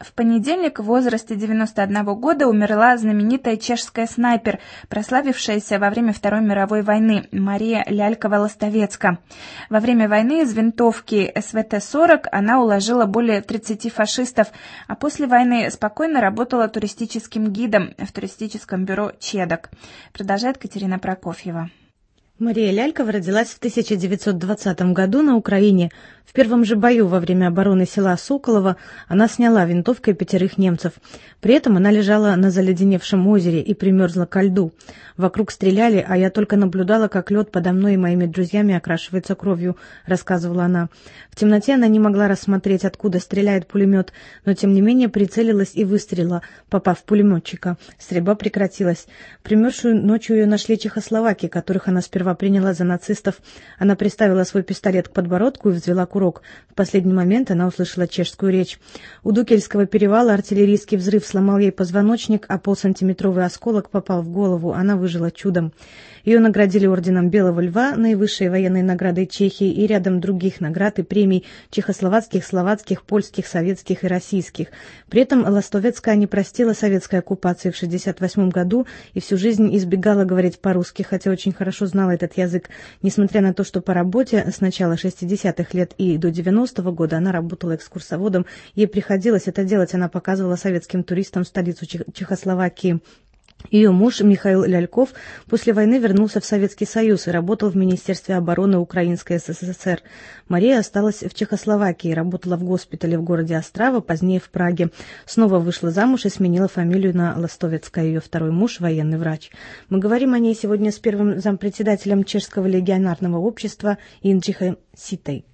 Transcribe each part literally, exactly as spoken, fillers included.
В понедельник в возрасте девяноста одного года умерла знаменитая чешская снайпер, прославившаяся во время Второй мировой войны, Мария Лялькова-Лостовецка. Во время войны из винтовки эс вэ тэ сорок она уложила более тридцати фашистов, а после войны спокойно работала туристическим гидом в туристическом бюро «Чедок», продолжает Катерина Прокофьева. Мария Лялькова родилась в тысяча девятьсот двадцатом году на Украине. В первом же бою во время обороны села Соколово она сняла винтовкой пятерых немцев. При этом она лежала на заледеневшем озере и примерзла ко льду. Вокруг стреляли, а я только наблюдала, как лед подо мной и моими друзьями окрашивается кровью, рассказывала она. В темноте она не могла рассмотреть, откуда стреляет пулемет, но тем не менее прицелилась и выстрелила, попав в пулеметчика. Стрельба прекратилась. Примерзшую ночью ее нашли чехословаки, которых она сперва приняла за нацистов. Она приставила свой пистолет к подбородку и взвела курок. В последний момент она услышала чешскую речь. У Дукельского перевала артиллерийский взрыв сломал ей позвоночник, а полсантиметровый осколок попал в голову. Она выжила чудом. Ее наградили орденом Белого Льва, наивысшей военной наградой Чехии, и рядом других наград и премий чехословацких, словацких, польских, советских и российских. При этом Лостовецкая не простила советской оккупации в шестьдесят восьмом году и всю жизнь избегала говорить по-русски, хотя очень хорошо знала этот язык. Несмотря на то, что по работе с начала шестидесятых лет и до девяностого года она работала экскурсоводом, ей приходилось это делать, она показывала советским туристам столицу Чехословакии. Ее муж Михаил Ляльков после войны вернулся в Советский Союз и работал в Министерстве обороны Украинской эс эс эс эр. Мария осталась в Чехословакии, работала в госпитале в городе Острава, позднее в Праге. Снова вышла замуж и сменила фамилию на Лостовецкая. Ее второй муж – военный врач. Мы говорим о ней сегодня с первым зампредседателем Чешского легионарного общества Jindřichem Sitej.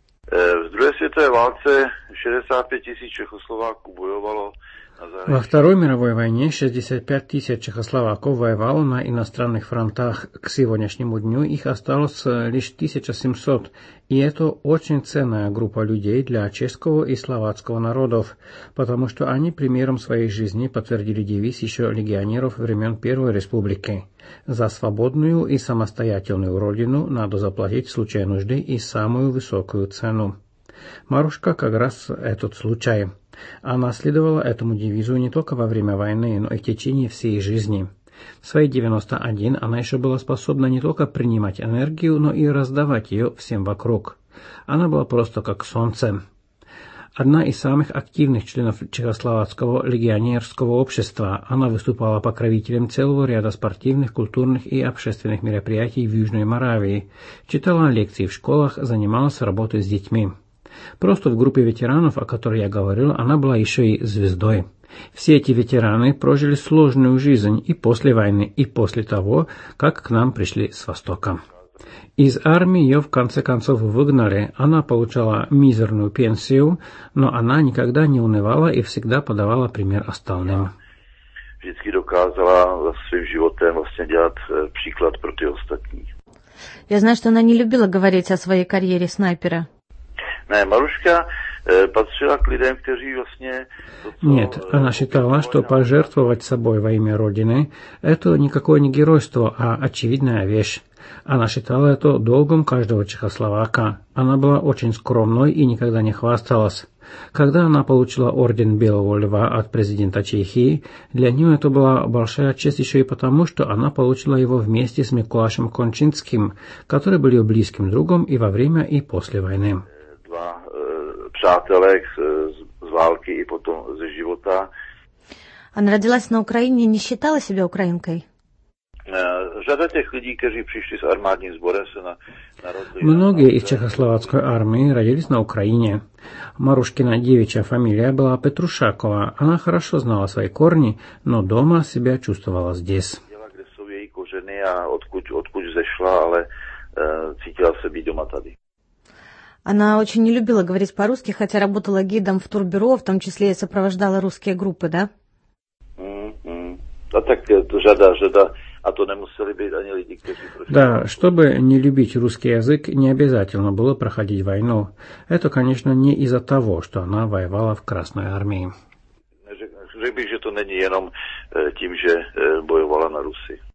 В druhé světové válce šedesát pět tisíc Čechoslováků bojovalo. Во Второй мировой войне шестьдесят пять тысяч чехословаков воевало на иностранных фронтах. К сегодняшнему дню их осталось лишь тысяча семьсот, и это очень ценная группа людей для чешского и словацкого народов, потому что они примером своей жизни подтвердили девиз еще легионеров времен Первой Республики. За свободную и самостоятельную родину надо заплатить в случае нужды и самую высокую цену. Марушка как раз этот случай. Она следовала этому девизу не только во время войны, но и в течение всей жизни. В свои девяносто один она еще была способна не только принимать энергию, но и раздавать ее всем вокруг. Она была просто как солнце. Одна из самых активных членов Чехословацкого легионерского общества, она выступала покровителем целого ряда спортивных, культурных и общественных мероприятий в Южной Моравии, читала лекции в школах, занималась работой с детьми. Просто в группе ветеранов, о которой я говорил, она была еще и звездой. Все эти ветераны прожили сложную жизнь и после войны, и после того, как к нам пришли с Востока. Из армии ее в конце концов выгнали, она получала мизерную пенсию, но она никогда не унывала и всегда подавала пример остальным. Vždycky dokázala svým životem vlastně dělat příklad pro ty ostatní. Я знаю, что она не любила говорить о своей карьере снайпера. Ne, Maruška patřila k lidem, kteří vlastně... Нет, она считала, что пожертвовать собой во имя Родины – это никакое не геройство, а очевидная вещь. Она считала это долгом каждого чехословака. Она была очень скромной и никогда не хвасталась. Когда она получила орден Белого Льва от президента Чехии, для нее это была большая честь еще и потому, что она получила его вместе с Миколашем Кончинским, которые были ее близким другом и во время, и после войны. Dva přátelé z války i potom ze života. Она родилась на Украине, не считала себя украинкой? Řada těch lidí, kteří přišli z armádních sborů, se narodili. Многие из чехословацкой армии родились на Украине. Марушкина девичья фамилия была Петрушакова. Она хорошо знала свои корни, но дома себя чувствовала здесь. Věděla, kde jsou její kořeny a odkud, odkud zešla, ale cítila se být doma tady. Она очень не любила говорить по-русски, хотя работала гидом в турбюро, в том числе и сопровождала русские группы, да? Mm-hmm. А так řada, řada, а то nemuseli být ani lidi, kteří prošli. Да, чтобы не любить русский язык, не обязательно было проходить войну. Это, конечно, не из-за того, что она воевала в Красной армии. Řekl bych, že to není jenom tím, že bojovala na Rusy.